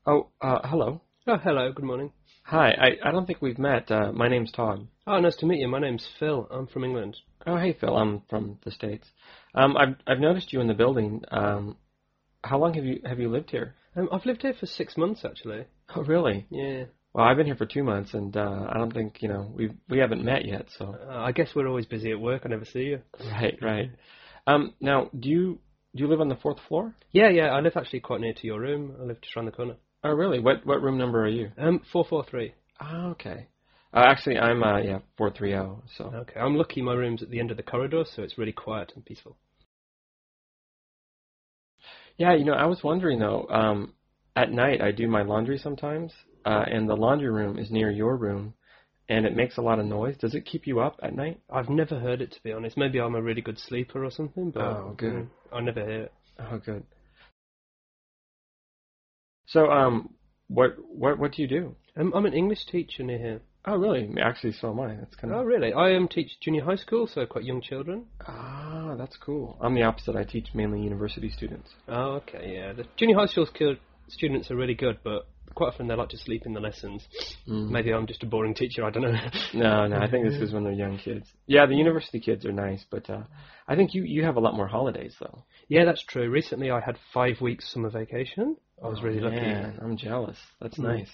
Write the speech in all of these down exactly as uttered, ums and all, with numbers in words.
Oh, uh, hello. Oh, hello. Good morning. Hi. I, I don't think we've met. Uh, my name's Todd. Oh, nice to meet you. My name's Phil. I'm from England. Oh, hey, Phil. I'm from the States. Um, I've I've noticed you in the building. Um, how long have you have you lived here? Um, I've lived here for six months, actually. Oh, really? Yeah. Well, I've been here for two months, and uh, I don't think you know we we haven't met yet. So. Uh, I guess we're always busy at work. I never see you. Right, right. Um, now, do you do you live on the fourth floor? Yeah, yeah. I live actually quite near to your room. I live just around the corner. Oh, really? What what room number are you? Um, four four three. Oh, okay. Uh, actually, I'm uh, yeah four three zero. So. Okay. I'm lucky. My room's at the end of the corridor, so it's really quiet and peaceful. Yeah, you know, I was wondering though. Um, at night, I do my laundry sometimes, uh, and the laundry room is near your room, and it makes a lot of noise. Does it keep you up at night? I've never heard it, to be honest. Maybe I'm a really good sleeper or something, but Oh, good. mm, I never hear it. Oh, good. So, um, what what what do you do? Um, I'm an English teacher near here. Oh, really? Actually, so am I. That's kind of. Oh, really? I um, teach junior high school, so quite young children. Ah, that's cool. I'm the opposite. I teach mainly university students. Oh, okay, yeah. The junior high school skill students are really good, but quite often they like to sleep in the lessons. Mm. Maybe I'm just a boring teacher, I don't know. No, no, I think this is when they're young kids. Yeah, the university kids are nice, but uh, I think you, you have a lot more holidays, though. Yeah, that's true. Recently I had five weeks summer vacation. I was oh, really lucky. Man, I'm jealous. That's Mm. nice.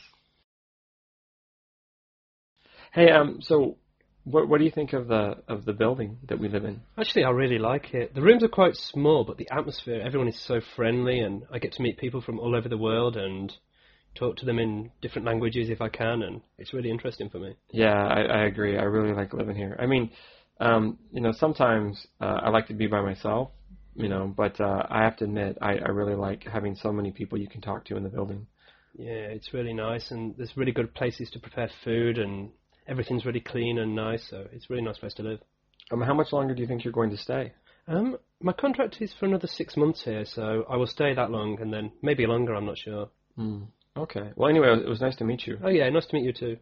Hey, um, so what what do you think of the of the building that we live in? Actually, I really like it. The rooms are quite small, but the atmosphere, everyone is so friendly, and I get to meet people from all over the world and talk to them in different languages if I can, and it's really interesting for me. Yeah, I, I agree. I really like living here. I mean, um, you know, sometimes uh, I like to be by myself, you know, but uh, I have to admit, I, I really like having so many people you can talk to in the building. Yeah, it's really nice, and there's really good places to prepare food, and everything's really clean and nice, so it's a really nice place to live. Um, how much longer do you think you're going to stay? Um, my contract is for another six months here, so I will stay that long, and then maybe longer, I'm not sure. Mm, okay. Well, anyway, it was nice to meet you. Oh yeah, nice to meet you too.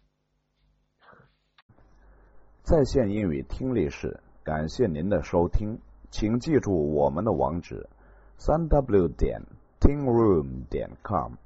在线英语听力室，感谢您的收听，请记住我们的网址：三 w 点 tingroom 点 com。